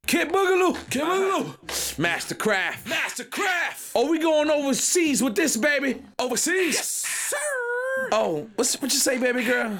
Kid Boogaloo, Kid Boogaloo. Mastercraft. Mastercraft. Oh, we going overseas with this, baby. Overseas? Yes, sir. Oh, what you say, baby girl?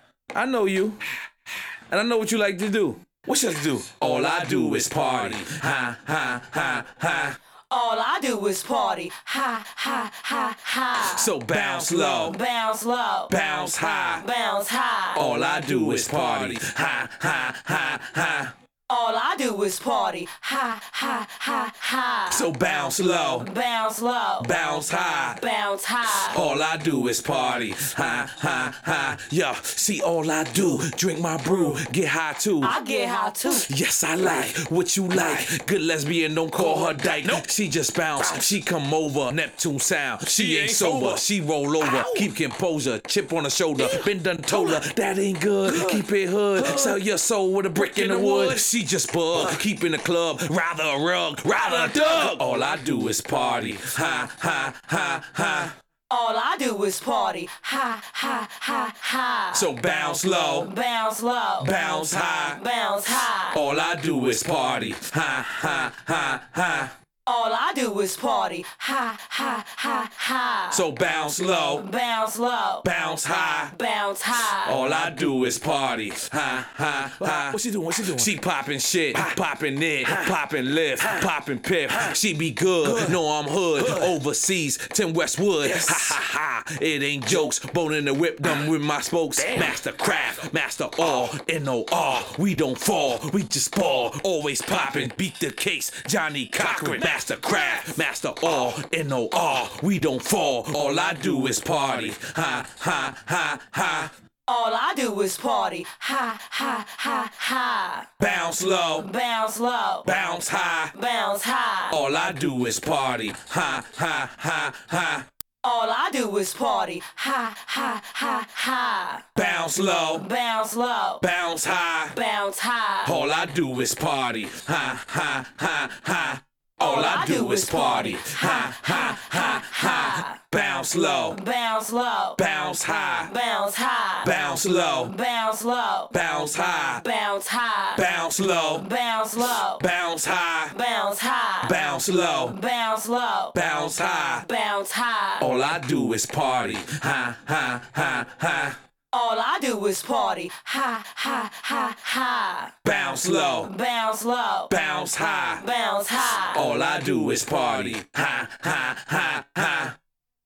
I know you, and I know what you like to do. What you like to do? All I do is party. Ha, ha, ha, ha. All I do is party. Ha, ha, ha, ha. So bounce low, Bounce low. bounce high. Bounce high. All I do is party. Ha, ha, ha, ha. All I do is party. Ha, ha, ha, ha. So bounce low, Bounce low. bounce high. Bounce high. All I do is party. Ha, ha, ha. Yeah, see, all I do, drink my brew, get high too. I get high too. Yes, I like what you like. Good lesbian, don't call her dyke. Nope. She just bounce. She come over. Neptune sound. She ain't sober. sober. She roll over. Ow. Keep composure. Chip on her shoulder. Been done told her that ain't good. Keep it hood. Sell your soul with a brick in the wood. She just bug. Keep in the club. Rather a rug. Rather a dug. All I do is party. Ha ha ha ha. All I do is party. Ha, ha, ha, ha. So bounce low. Bounce low. Bounce high. Bounce high. All I do is party. Ha ha ha ha. All I do is party. Ha, ha, ha, ha. So bounce low. Bounce low. Bounce high. Bounce high. All I do is party. Ha ha ha. What she doing? What she doing? She poppin' shit, poppin' it, poppin' lift, poppin' pip. She be good, no I'm hood. Overseas, 10 Westwood. Yes. Ha ha ha. It ain't jokes. Bone in the whip, done with my spokes. Mastercraft, master all, N-O-R. We don't fall, we just ball. Always poppin', beat the case. Johnny Cochran. Mastercraft, master all, N-O-R. We don't fall. All I do is party. Ha ha ha ha. All I do is party. Ha, ha, ha, ha. Bounce low, Bounce low. bounce high. Bounce high. All I do is party. Ha ha ha ha. All I do is party. Ha, ha, ha, ha. Bounce low, Bounce low. bounce high. Bounce high. All I do is party. Ha ha ha ha. All I do is party. Ha ha ha ha. Bounce low, Bounce low. bounce high. Bounce high. Bounce low, Bounce low. bounce high. Bounce high. Bounce low, Bounce low. bounce high. Bounce high. Bounce low, Bounce low. bounce high. Bounce high. All I do is party. Ha ha ha ha. All I do is party. Ha, ha, ha, ha. Bounce low, Bounce low. bounce high. Bounce high. All I do is party. Ha ha ha ha.